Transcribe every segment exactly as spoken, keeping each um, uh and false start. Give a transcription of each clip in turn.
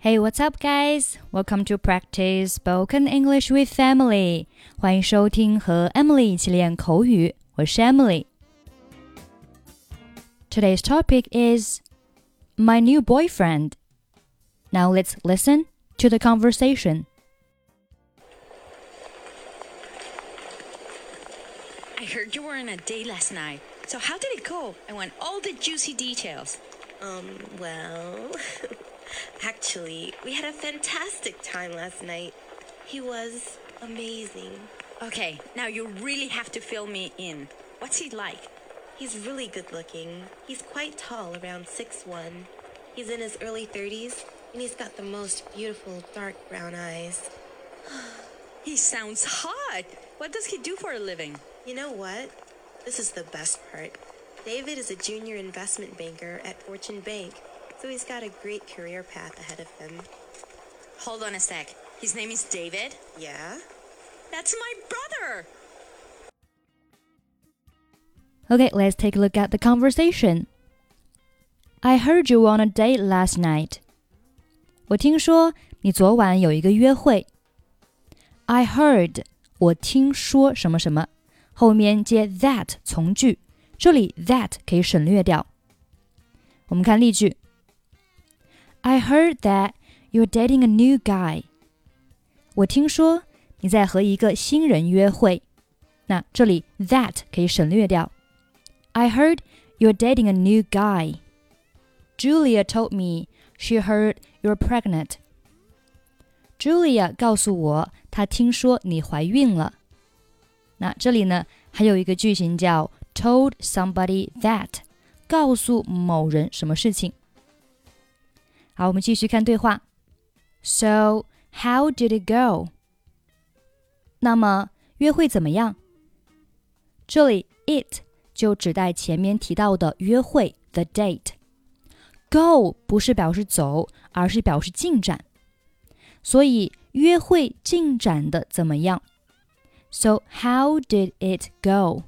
Hey, what's up, guys? Welcome to practice spoken English with Emily. 欢迎收听和 Emily 一起练口语，我是 Emily. Today's topic is my new boyfriend. Now let's listen to the conversation. I heard you were on a date last night. So how did it go? I want all the juicy details. Um, well, actually, we had a fantastic time last night. He was amazing. Okay, now you really have to fill me in. What's he like? He's really good looking. He's quite tall, around six one. He's in his early thirties, and he's got the most beautiful dark brown eyes. He sounds hot. What does he do for a living? You know what? This is the best part. David is a junior investment banker at Fortune Bank, so he's got a great career path ahead of him. Hold on a sec. His name is David? Yeah? That's my brother! Okay, let's take a look at the conversation. I heard you were on a date last night. 我听说你昨晚有一个约会。I heard 我听说什么什么，后面接 that 从句，这里 that 可以省略掉。我们看例句。I heard that you're dating a new guy. 我听说你在和一个新人約會。那這裡 that 可以省略掉。I heard you're dating a new guy. Julia told me she heard you're pregnant. Julia 告訴我她聽說你懷孕了。那這裡呢還有一個句型叫 told somebody that 告訴某人什麼事情。好，我們繼續看對話。So, how did it go? 那麼約會怎麼樣？這裡 it 就指代前面提到的約會 the date. Go 不是表示走，而是表示進展。所以約會進展的怎麼樣？ So, how did it go?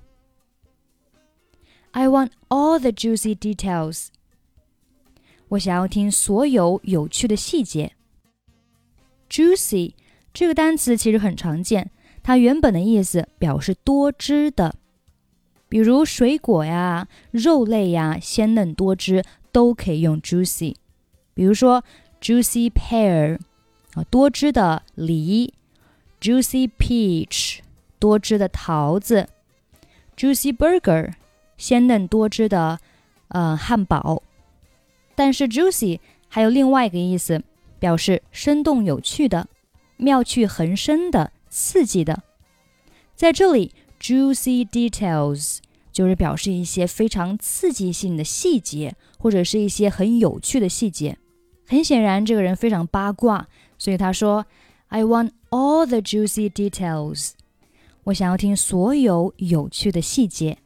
I want all the juicy details. 我想要聽所有有趣的細節。Juicy 這個單詞其實很常見，它原本的意思表示多汁的，比如水果呀、肉類呀、鮮嫩多汁都可以用 juicy。比如說 juicy pear 多汁的梨， juicy peach 多汁的桃子， juicy burger 鮮嫩多汁的呃漢堡。但是 juicy 還有另外一個意思，表示生動有趣的、妙趣橫生的、刺激的。在這裡 juicy details 就是表示一些非常刺激性的細節，或者是一些很有趣的細節。很顯然這個人非常八卦，所以他說 I want all the juicy details. 我想要聽所有有趣的細節。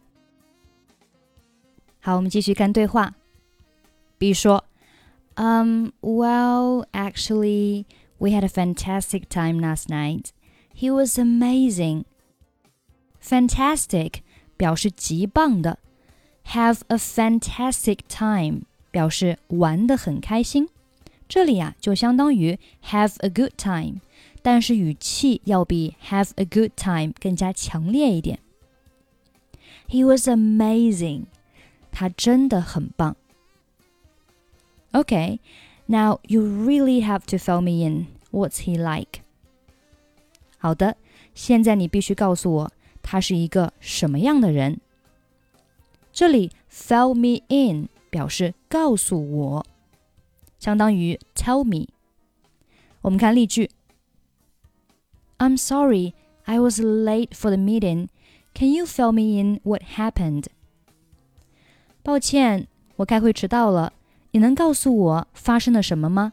好，我們繼續看對話。B 說 Um, well, actually, we had a fantastic time last night. He was amazing. Fantastic 表示極棒的， Have a fantastic time 表示玩得很開心。這裡啊就相當於 have a good time， 但是語氣要比 have a good time 更加強烈一點。He was amazing. 他真的很棒。Okay, now you really have to fill me in. What's he like? 好的，現在你必須告訴我他是一個什麼樣的人。這裡 fill me in 表示告訴我，相當於 tell me。我們看例句。I'm sorry, I was late for the meeting. Can you fill me in what happened? 抱歉，我開會遲到了。你能告訴我發生了什麼嗎？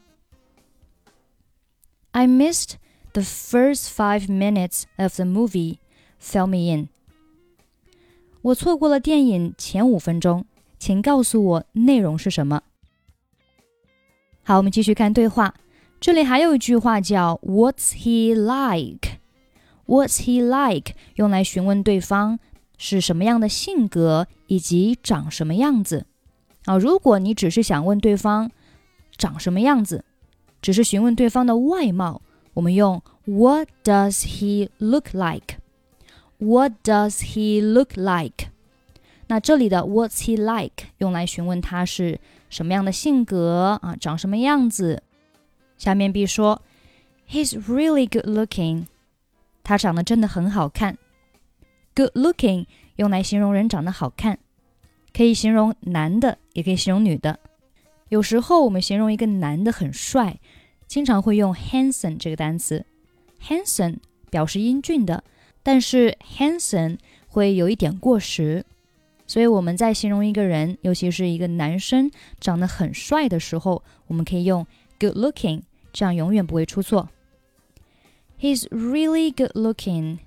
I missed the first five minutes of the movie. Fill me in. 我錯過了電影前五分鐘，請告訴我內容是什麼？好，我們繼續看對話。這裡還有一句話叫 What's he like? What's he like? 用來詢問對方是什麼樣的性格以及長什麼樣子。啊，如果你只是想問對方長什麼樣子， 只是询问对方的外貌，我们用 What does he look like? What does he look like? 那这里的 What's he like 用来询问他是什么样的性格啊，长什么样子。下面 B 说 He's really good looking. 他长得真的很好看。Good looking 用来形容人长得好看，可以形容男的，也可以形容女的。有时候我们形容一个男的很帅，经常会用 handsome 这个单词。handsome 表示英俊的，但是 handsome 会有一点过时，所以我们在形容一个人，尤其是一个男生长得很帅的时候，我们可以用 good looking， 这样永远不会出错。He's really good looking.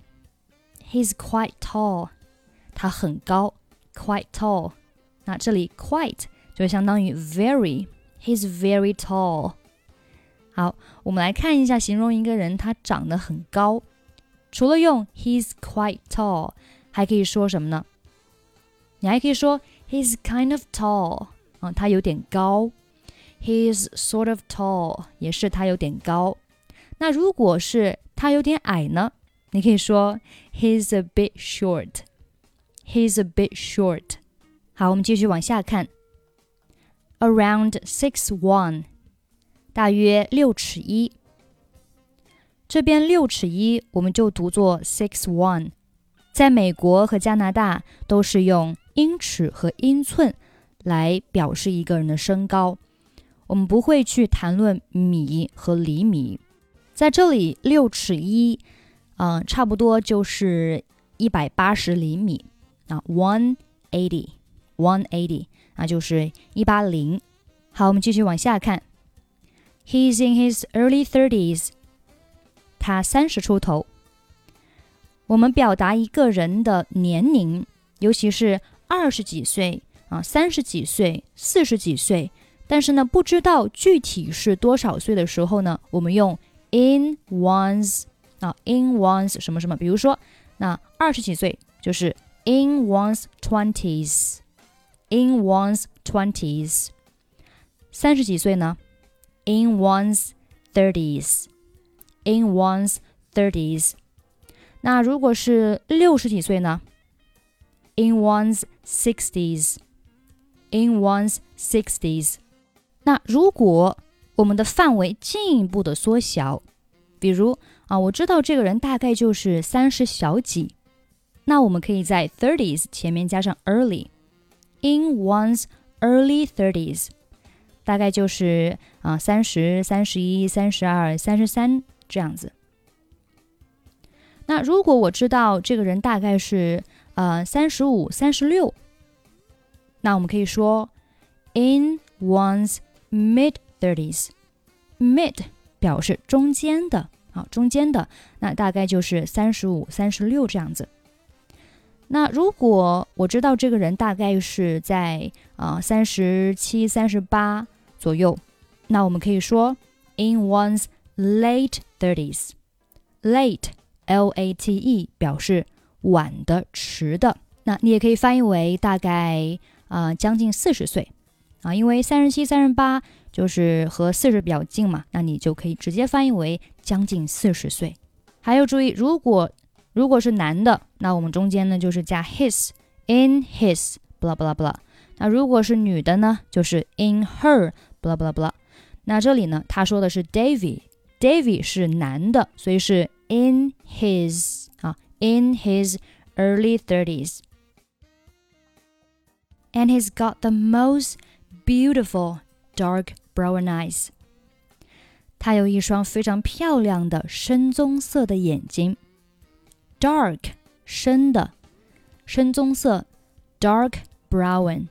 He's quite tall. 他很高 quite tall. 那这里 quite 就相当于 very. He's very tall. 好，我们来看一下形容一个人他长得很高。除了用 he's quite tall， 还可以说什么呢？你还可以说 he's kind of tall， 啊，他有点高。He's sort of tall， 也是他有点高。那如果是他有点矮呢？你可以说 he's a bit short. He's a bit short. 好，我们继续往下看。Around six one， 大约六尺一。这边六尺一我们就读作 six one。在美国和加拿大都是用英尺和英寸来表示一个人的身高，我们不会去谈论米和厘米。在这里六尺一，嗯，差不多就是一百八十厘米啊 ，one eighty one eighty， 那就是一百八十。好，我们继续往下看。He's in his early thirties， 他三十出头。我们表达一个人的年龄，尤其是二十几岁啊、三十几岁、四十几岁，但是呢，不知道具体是多少岁的时候呢，我们用 in one's 啊 in one's 什么什么，比如说，那二十几岁就是 in one's twenties， in one's twenties， 三十几岁呢 in one's thirties， in one's thirties。那如果是六十几岁呢 in one's sixties， in one's sixties。 那如果我们的范围进一步的缩小，比如啊，我知道这个人大概就是三十小几，那我们可以在 thirties 前面加上 early， in one's early thirties， 大概就是啊三十、三十一、三十二、三十三这样子。那如果我知道这个人大概是呃三十五、三十六，那我们可以说 in one's mid thirties。 mid 表示中间的啊，中间的，那大概就是三十五、三十六这样子。那如果我知道这个人大概是在啊三十七、三十八左右，那我们可以说 in one's late thirties。 late L A T E 表示晚的、迟的，那你也可以翻译为大概呃将近四十岁啊，因为三十七、三十八就是和四十比较近嘛，那你就可以直接翻译为将近四十岁。还要注意，如果如果是男的，那我们中间呢就是加 his in his blah blah blah。那如果是女的呢，就是 in her blah blah blah。那这里呢，他说的是 Davy，Davy 是男的，所以是in his 啊 in his early thirties. And he's got the most beautiful dark brown eyes. 他有一双非常漂亮的深棕色的眼睛。Dark 深的，深棕色 dark brown.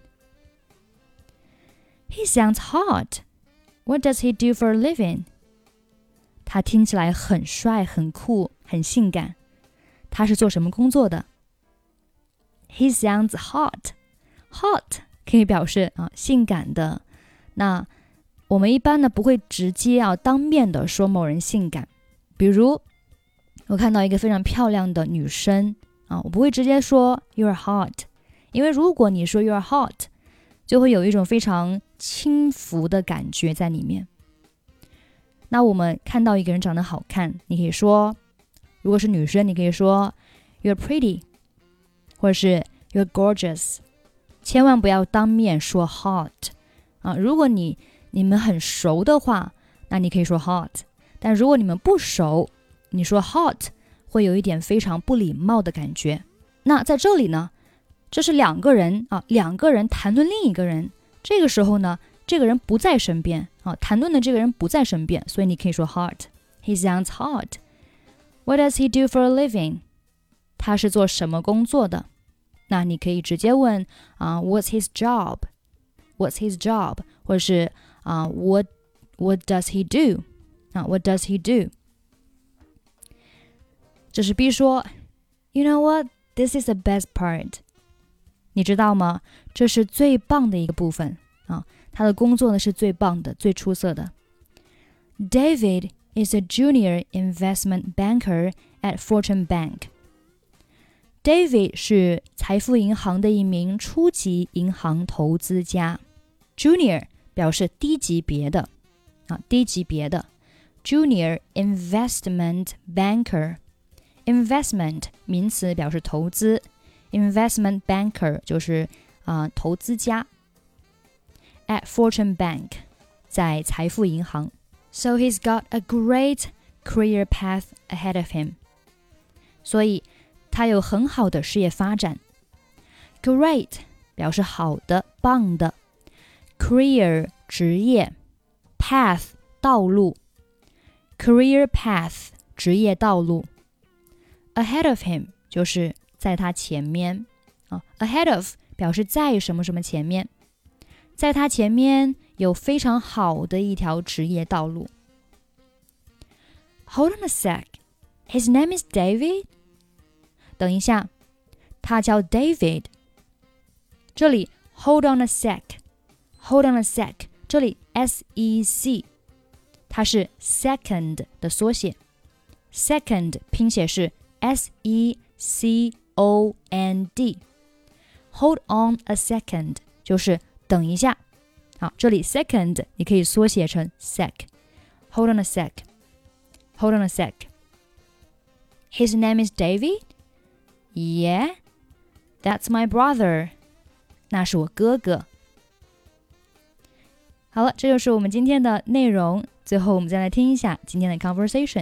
He sounds hot. What does he do for a living? 他听起来很帅、很酷、很性感。他是做什么工作的？ He sounds hot. Hot 可以表示啊性感的。那我们一般呢不会直接啊当面的说某人性感。比如我看到一个非常漂亮的女生啊，我不会直接说 You're hot， 因为如果你说 You're hot， 就会有一种非常轻浮的感觉在里面。 那我们看到一个人长得好看，你可以说，如果是女生，你可以说 You're pretty， 或者是 You're gorgeous。 千万不要当面说 hot 啊！如果你你们很熟的话，那你可以说 hot， 但如果你们不熟，你说 hot 会有一点非常不礼貌的感觉。那在这里呢，这是两个人啊，两个人谈论另一个人，这个时候呢，这个人不在身边啊，谈论的这个人不在身边，所以你可以说 hot。 He sounds hot. What does he do for a living? 他是做什么工作的？那你可以直接问啊、uh, What's his job? What's his job? 或者是啊、uh, What What does he do? 啊、uh, What does he do? 这是 B 说 You know what? This is the best part. 你知道吗？这是最棒的一个部分啊！他的工作呢是最棒的、最出色的。David is a junior investment banker at Fortune Bank.David 是财富银行的一名初级银行投资家。Junior 表示低级别的啊，低级别的。Junior investment banker。Investment 名词表示投资 ，investment banker 就是啊、呃、投资家。At Fortune Bank 在财富银行。So he's got a great career path ahead of him. 所以他有很好的事业发展。Great 表示好的、棒的。Career 职业 ，path 道路。Career path 职业道路。Ahead of him 就是在他前面啊。Ahead of 表示在什么什么前面，在他前面有非常好的一条职业道路。Hold on a sec. His name is David?等一下，他叫 David。这里 hold on a sec， hold on a sec， 这里 S E C， 它是 second 的缩写。second 拼写是 S E C O N D。Hold on a second 就是等一下。好，这里 second 你可以缩写成 sec。Hold on a sec，hold on a sec。His name is David?Yeah, that's my brother. 那是我哥哥。好了，这就是我们今天的内容。最后我们再来听一下今天的 conversation。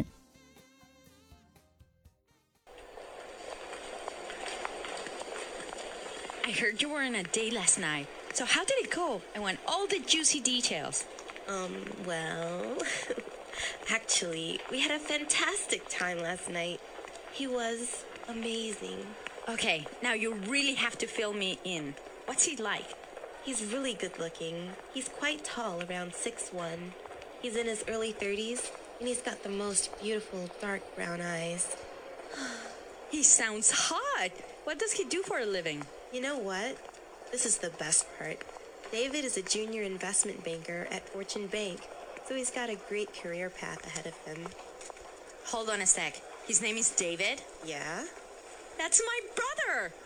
I heard you were on a date last night. So how did it go? I want all the juicy details. Um, well, actually, we had a fantastic time last night. He was amazing. Okay, now you really have to fill me in. What's he like? He's really good looking. He's quite tall, around six one. He's in his early thirties, and he's got the most beautiful dark brown eyes. He sounds hot. What does he do for a living? You know what? This is the best part. David is a junior investment banker at Fortune Bank, so he's got a great career path ahead of him. Hold on a sec. His name is David? Yeah? That's my brother!